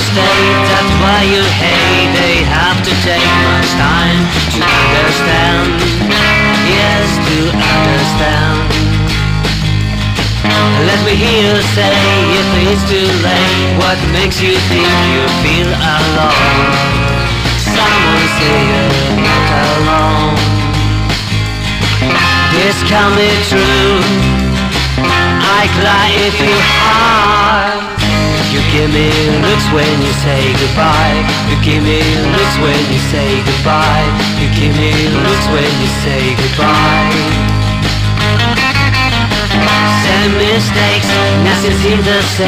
mistake, that's why you hate. They have to take much time to understand. Yes, to understand. Let me hear you say if it's too late. What makes you think you feel alone? Someone say you're not alone. This can be true. I cry if you hard. You give me looks when you say goodbye. You give me looks when you say goodbye. You give me looks when you say goodbye. Same mistakes, nothing seems the same.